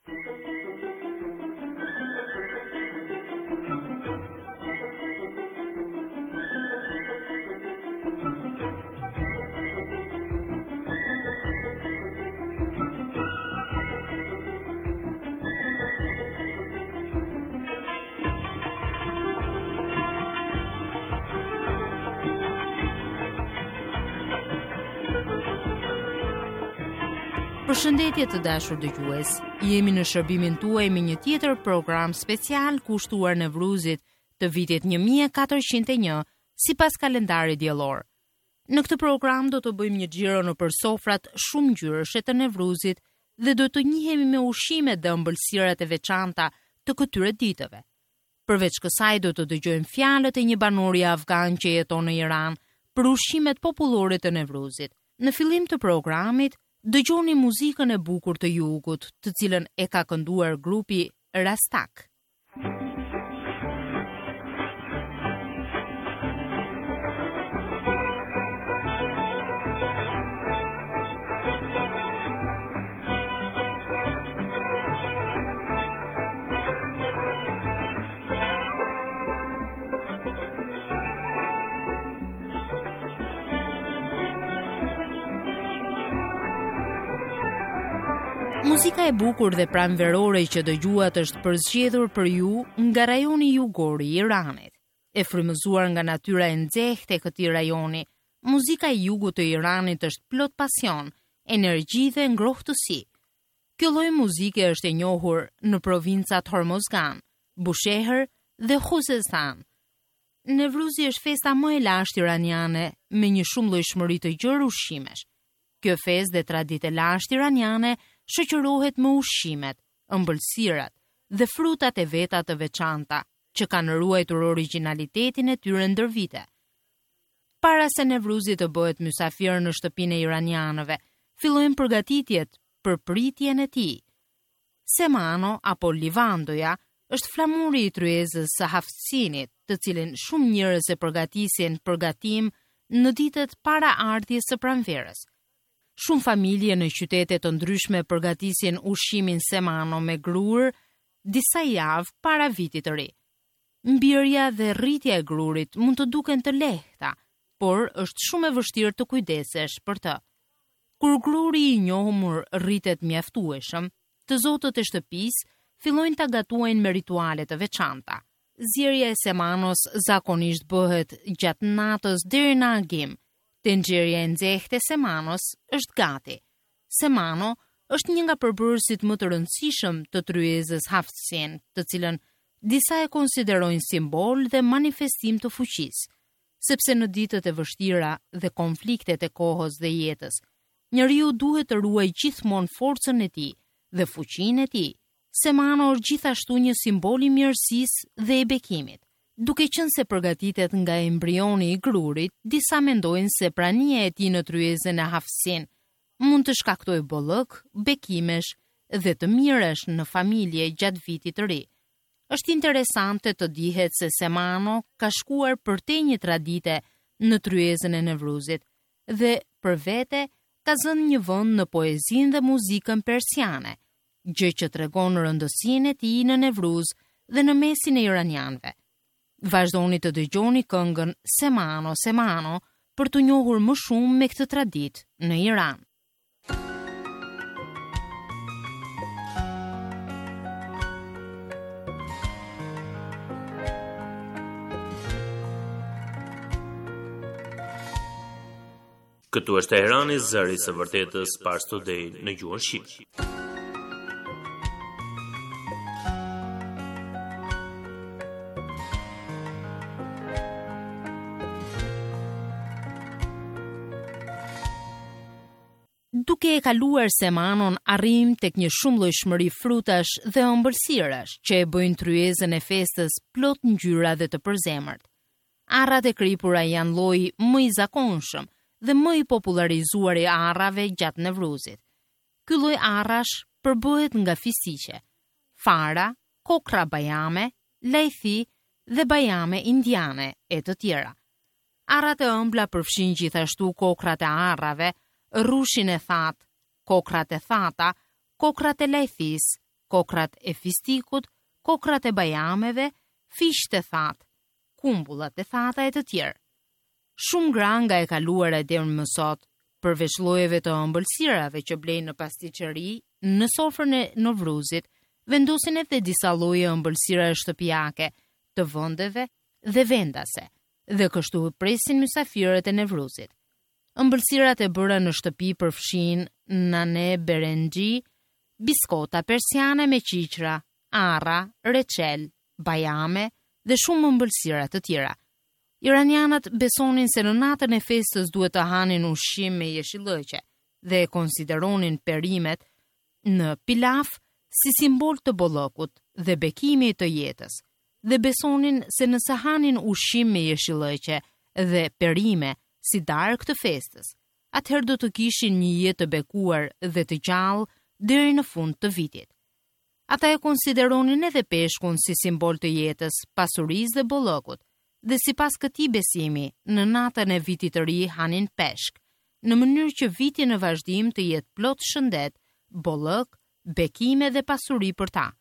Përshëndetje të dashur dëgjues, jemi në shërbimin tuaj me një tjetër program special kushtuar Nevruzit të vitit një mijë e katërqind e një sipas kalendarit diellor. Në këtë program do të bëjmë një xhiro nëpër sofrat shumë ngjyrëshe të Nevruzit dhe do të njihemi me ushqimet dhe ëmbëlsirat e veçanta të këtyre ditëve. Përveç kësaj do të dëgjojmë fjalët e një banori afgan që jeton në Iran për ushqimet popullore të Nevruzit. Në fillim të programit dëgjoni muzikën e bukur të jugut, të cilën e ka kënduar grupi Rastak. Muzika e bukur dhe pranverore që dëgjuat është përzgjedhur për ju nga rajoni jugor i Iranit. E frymëzuar nga natyra e nxehtë e këtij rajoni, muzika e jugut të Iranit është plot pasion, energji dhe ngrohtësi. Kjo lloj muzike është e njohur në provincat Hormozgan, Bushehr dhe Khuzestan. Nevruzi është festa më e lashtë iraniane me një shumëllojshmëri të gjerë ushqimesh. Kjo festë dhe traditë e lashtë iraniane shoqërohet me ushqimet, ëmbëlsirat dhe frutat e veta të veçanta, që kanë ruajtur origjinalitetin e tyre ndër vite. Para se Nevruzi të bëhet mysafir në shtëpinë e iranianëve, fillojnë përgatitjet për pritjen e tij. Semano apo livandoja është flamuri i tryezës së Hafsinit, të cilin shumë njerëz e përgatisin për gatim në ditët para ardhjes së pranverës. Shumë familje në qytete të ndryshme përgatisin ushqimin semano me grur disa javë para vitit të ri. Mbirja dhe rritja e grurit mund të duken të lehta, por është shumë e vështirë të kujdesesh për të. Kur gruri i njohur rritet mjaftueshëm, të zotët e shtëpisë fillojnë ta gatuajnë me rituale të veçanta. Zjerrja e semanos zakonisht bëhet gjatë natës deri në agim. Tenxherja e nxehtë e semanos është gati. Semano është një nga përbërësit më të rëndësishëm të tryezës Hafsin, të cilën disa e konsiderojnë simbol dhe manifestim të fuqisë. Sepse në ditët e vështira dhe konfliktet e kohës dhe jetës, njeriu duhet të ruajë gjithmonë forcën e tij dhe fuqinë e tij. Semano është gjithashtu një simbol i mirësisë dhe i bekimit. Duke qenë se përgatitet nga embrioni i grurit, disa mendojnë se prania e tij në tryezën e Hafsin mund të shkaktojë bollëk, bekimesh dhe të mirësh në familje gjatë vitit të ri. Është interesante të dihet se Semano ka shkuar përtej një tradite në tryezën e Nevruzit dhe për vete ka zënë një vend në poezinë dhe muzikën persiane, gjë që tregon rëndësinë e tij në Nevruz dhe në mesin e iranianëve. Vazhdoni të dëgjoni këngën Semano, Semano për të njohur më shumë me këtë traditë në Iran. Këtu është Teherani, zëri së vërtetës Pars Today në gjuhën shqipe. Duke e kaluar Semanon, arrim tek një shumëllojshmëri frutash dhe ëmbëlsirash që e bëjnë tryezën e festës plot ngjyra dhe të përzemërt. Arrat e kripura janë lloji më i zakonshëm dhe më i popularizuar i arrave gjatë Nevruzit. Ky lloj arrash përbëhet nga fisiqe, fara, kokra bajame, lajthi dhe bajame indiane e të tjera. Arrat e ëmbla përfshin gjithashtu kokrat e arrave, rrushin e thatë, kokrat e thata, kokrat e lajthis, kokrat e fistikut, kokrat e bajameve, fisht e thatë, kumbullat e thata e të tjerë. Shumë gra nga e kaluara deri më sot, përveç llojeve të ëmbëlsirave që blejnë në pastiqeri, në sofrën e Novruzit, vendosin edhe disa lloje ëmbëlsirash shtëpiake, të vendeve dhe vendase, dhe kështu presin mysafirët e Nevruzit. Ëmbëlsirat e bëra në shtëpi përfshin nane berengji, biskota persiane me qiqra, arra, reçel, bajame dhe shumë ëmbëlsira të tjera. Iranianët besonin se në natën e festës duhet të hanin ushqim me jeshillëqe dhe e konsideronin perimet në pilaf si simbol të bollokut dhe bekimi të jetës, dhe besonin se nëse hanin ushqim me jeshillëqe dhe perime si darkë të festës, atëherë do të kishin një jetë të bekuar dhe të gjallë deri në fund të vitit. Ata e konsideronin edhe peshkun si simbol të jetës, pasurisë dhe bollokut, dhe si pas këti besimi, në natën e vitit të ri hanin peshk, në mënyrë që viti në vazhdim të jetë plot shëndet, bollëk, bekime dhe pasuri për ta.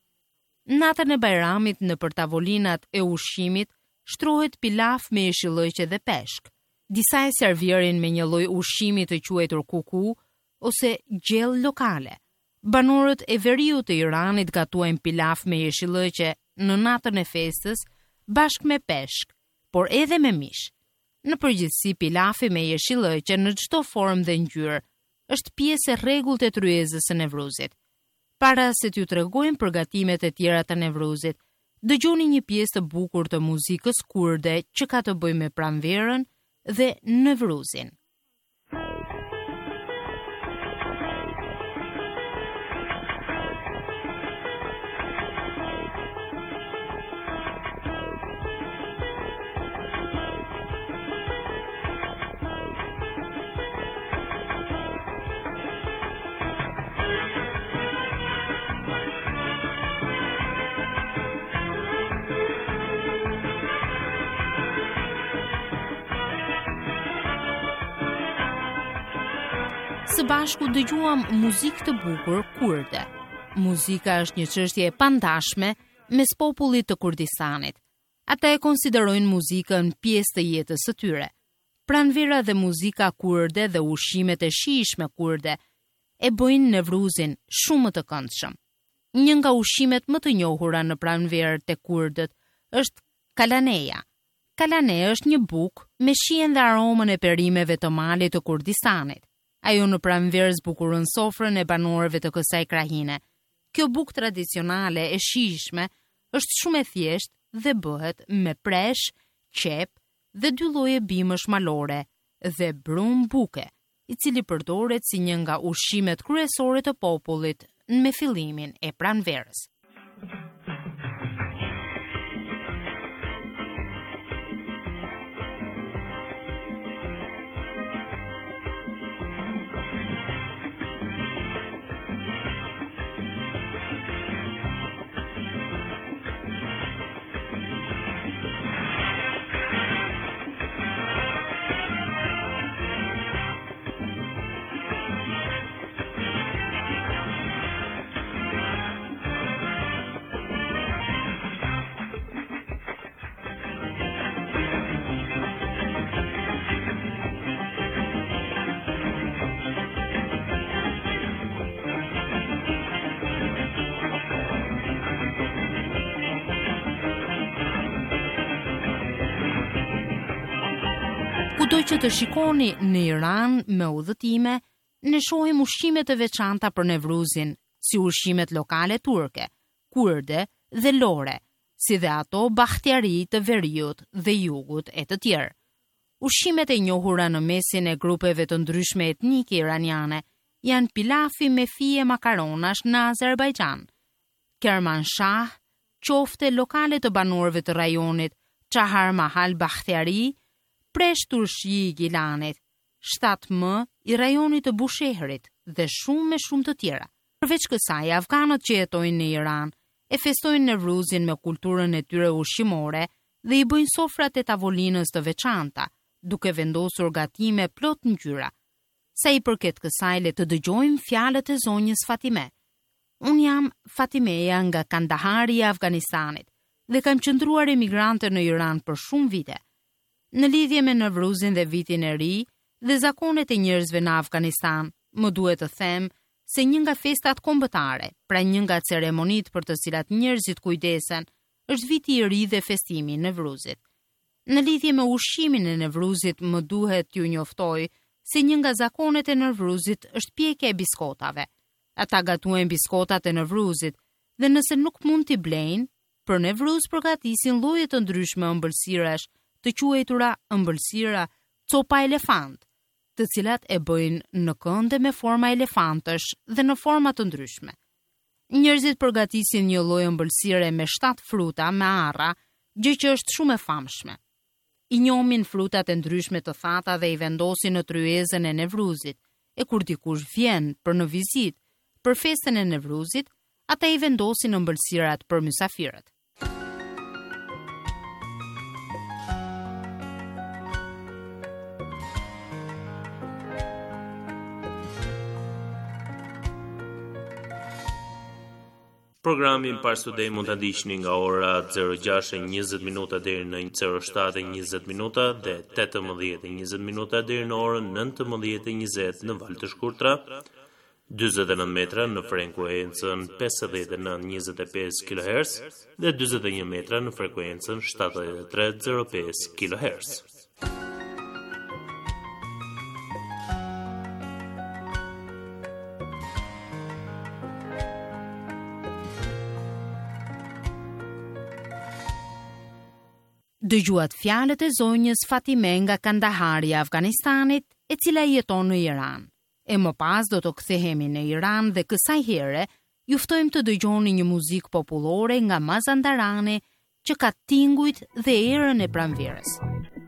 Natën e Bajramit në për tavolinat e ushqimit, shtrohet pilaf me jeshillëqe dhe peshk. Disa e servirin me një lloj ushqimi të quajtur kuku ose gjell lokale. Banorët e veriut të Iranit gatuajnë pilaf me jeshillëqe në natën e festës, bashkë me peshk, por edhe me mish. Në përgjithësi, pilafi me jeshillëqe në çdo formë dhe ngjyrë është pjesë e rregullt e tryezës së Nevruzit. Para se t'ju tregojmë përgatimet e tjera të Nevruzit, dëgjoni një pjesë të bukur të muzikës kurde që ka të bëjë me pranverën dhe Nevruzin. Së bashku dëgjuam muzikë të bukur kurde. Muzika është një çështje e pandashme mes popullit të Kurdistanit. Ata e konsiderojnë muzikën pjesë të jetës së tyre. Pranvera dhe muzika kurde dhe ushqimet e shijshme kurde e bëjnë Nevruzin shumë të këndshëm. Një nga ushqimet më të njohura në pranverë të kurdët është kalaneja. Kalane është një bukë me shijen dhe aromën e perimeve të malit të Kurdistanit. Ajo në pranverë zbukuron sofrën e banorëve të kësaj krahine. Kjo bukë tradicionale e shijshme është shumë e thjeshtë dhe bëhet me presh, qep dhe dy lloje bimësh malore dhe brum buke, i cili përdoret si një nga ushqimet kryesore të popullit me fillimin e pranverës. Kudo që të shikoni në Iran me udhëtime, ne shohim ushqime të veçanta për Nevruzin, si ushqimet lokale turke, kurde dhe lore, si dhe ato bahtjari të veriut dhe jugut e të tjerë. Ushqimet e njohura në mesin e grupeve të ndryshme etnike iraniane janë pilafi me fije makaronash në Azerbajxhan, kermanshah, qofte lokale të banorëve të rajonit, Çahar Mahal Bakhtiari, Preshtur Shi Gilanit, shtatë M i rajonit të Bushehrit dhe shumë me shumë të tjera. Përveç kësaj, afganët që jetojnë në Iran e festojnë Nevruzin me kulturën e tyre ushqimore dhe i bëjnë sofrat e tavolinës të veçanta, duke vendosur gatime plot ngjyra. Sa i përket kësaj, le të dëgjojmë fjalët e zonjës Fatime. Unë jam Fatimeja nga Kandahari i Afganistanit dhe kam qëndruar emigrante në Iran për shumë vite. Në lidhje me Nevruzin dhe vitin e ri dhe zakonet e njerëzve në Afganistan, më duhet të them se një nga festat kombëtare, pra një nga ceremonit për të cilat njerëzit kujdesen, është viti i ri dhe festimi i Nevruzit. Në lidhje me ushqimin e Nevruzit, më duhet t'ju njoftoj se një nga zakonet e Nevruzit është pjekja e biskotave. Ata gatuajnë biskotat e Nevruzit dhe nëse nuk mund t'i blejnë, për Nevruz përgatisin lloje të ndryshme ëmbëlsirash, të quajtura ëmbëlsira copa elefant, të cilat e bëjnë në kënde me forma elefantësh dhe në forma të ndryshme. Njerëzit përgatisin një lloj ëmbëlsire me shtatë fruta me arra, gjë që është shumë e famshme. I njohin frutat e ndryshme të thata dhe i vendosin në tryezën e Nevruzit, e kur dikush vjen për në vizitë për festën e Nevruzit, ata i vendosin ëmbëlsirat për mysafirët. Programin Parsu Dej mund të ndiqni nga ora zero gjashtë e njëzet minuta deri në zero shtatë e njëzet minuta dhe tetëmbëdhjetë e njëzet minuta deri në orën nëntëmbëdhjetë e njëzet në valë të shkurtra, dyzet e nëntë metra në frekuencën pesëdhjetë e nëntë njëzet e pesë kilohertz dhe dyzet e një metra në frekuencën shtatëdhjetë e tre zero pesë kilohertz. Dëgjuat fjalët e zonjës Fatime nga Kandahari i Afganistanit, e cila jeton në Iran. E më pas do të kthehemi në Iran dhe kësaj here ju ftojmë të dëgjoni një muzikë popullore nga Mazandarani që ka tingujt dhe erën e pranverës.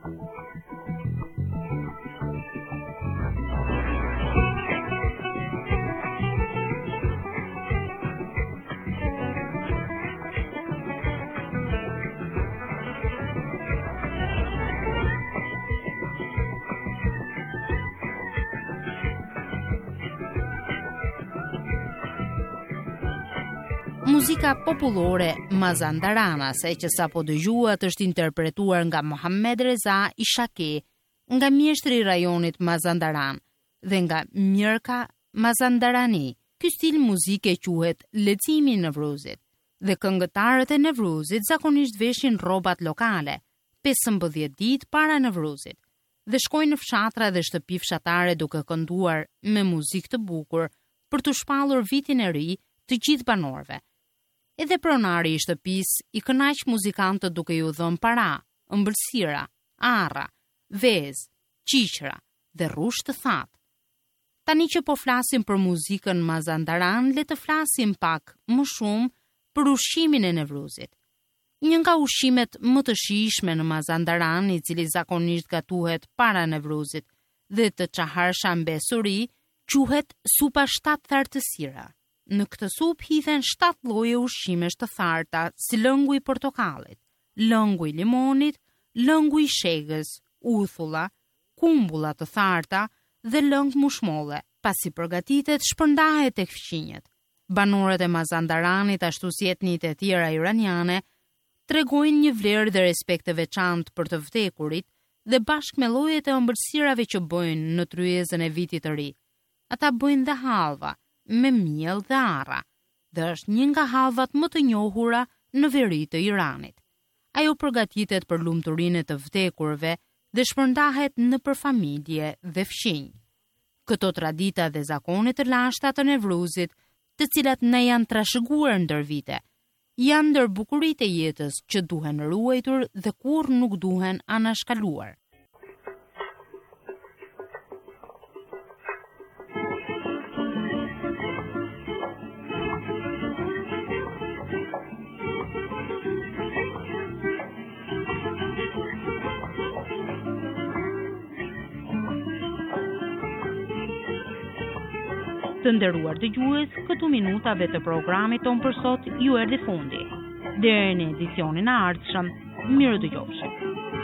Muzika popullore Mazandarana, se që sa po dëgjuat është interpretuar nga Mohammed Reza Ishaki, nga mjeshtri i rajonit Mazandaran dhe nga Mirka Mazandarani. Ky stil muzike quhet Leximi i Nevruzit dhe këngëtarët e Nevruzit zakonisht veshin rrobat lokale pesëmbëdhjetë ditë para Nevruzit dhe shkojnë në fshatra dhe shtëpi fshatare duke kënduar me muzikë të bukur për të shpallur vitin e ri të gjithë banorëve. Edhe pronari i shtëpisë i kënaq muzikantët duke ju dhënë para, ëmbëlsira, arra, vezë, qiqra dhe rrush të thatë. Tani që po flasim për muzikën Mazandaran, le të flasim pak më shumë për ushqimin e Nevruzit. Një nga ushqimet më të shijshme në Mazandaran, i cili zakonisht gatuhet para Nevruzit dhe të Çaharshambe Suri, quhet supa shtatë thartësira. Në këtë supë hidhen shtatë lloje ushqimesh të tharta, si lëngu i portokallit, lëngu i limonit, lëngu i shegës, uthulla, kumbulla të tharta dhe lëng mushmolle. Pasi përgatitet, shpërndahet tek fqinjet. Banorët e Mazandaranit, ashtu si etnitë e tjera iraniane, tregojnë një vlerë dhe respekt të veçantë për të vdekurit dhe bashkë me llojet e ëmbëlsirave që bëjnë në tryezën e vitit të ri. Ata bëjnë dhe hallva me miell dhe arra, dhe është një nga hallvat më të njohura në veri të Iranit. Ajo përgatitet për lumturinë të vdekurve dhe shpërndahet nëpër familje dhe fqinj. Këto tradita dhe zakone të lashta të Nevruzit, të cilat na janë trashëguar ndër vite, janë ndër bukuritë e jetës që duhen ruajtur dhe kurrë nuk duhen anashkaluar. Të nderuar dëgjues, këtu minutave të programit ton për sot ju erdhi fundi. Deri në edicionin e ardhshëm, miru dëgjofshim.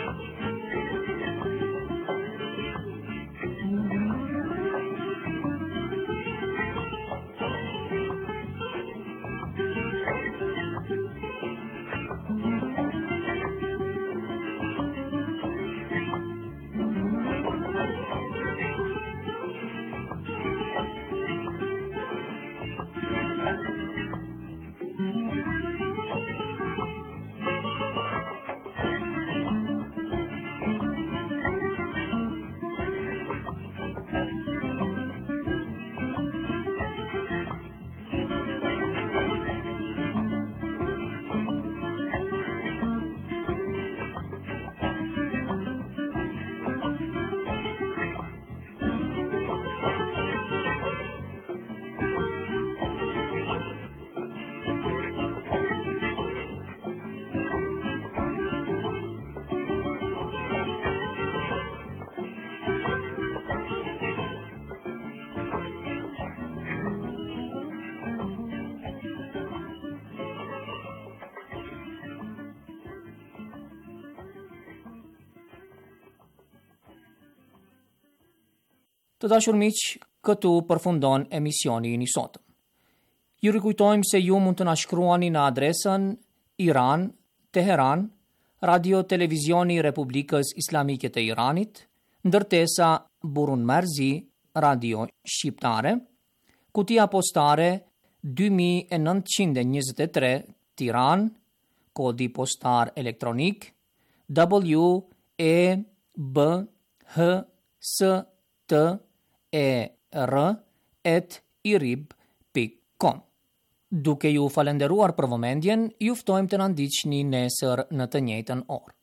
Të dashur miq, këtu përfundon emisioni i sotëm. Ju rikujtojmë se ju mund të na shkruani në adresën Iran, Teheran, Radio Televizioni Republikës Islamike të Iranit, ndërtesa Burun Merzi, Radio Shqiptare, kutia postare dy mijë e nëntëqind e njëzet e tre, Tiran, kodi postar elektronik W E B H S T E R at irib dot com. Duke ju falenderuar për vëmendjen, ju ftojmë të na ndiqni nesër në të njëjtën orë.